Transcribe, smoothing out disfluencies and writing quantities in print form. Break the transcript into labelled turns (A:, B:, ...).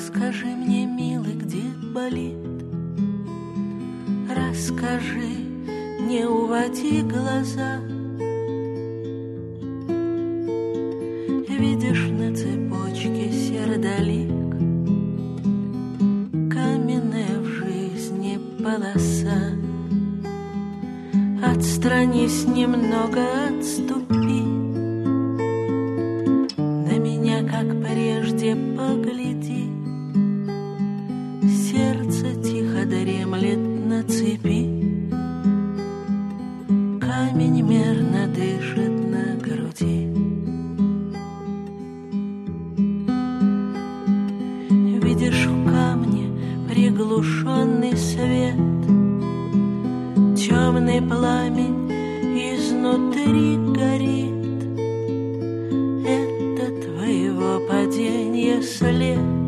A: Скажи мне, милый, где болит? Расскажи, не уводи глаза. Видишь на цепочке сердолик, каменная в жизни полоса. Отстранись немного, отступи, на меня, как прежде, погляди. Сердце тихо дремлет на цепи, камень мерно дышит на груди. Видишь в камне приглушенный свет, темный пламень изнутри горит. Это твоего падения след.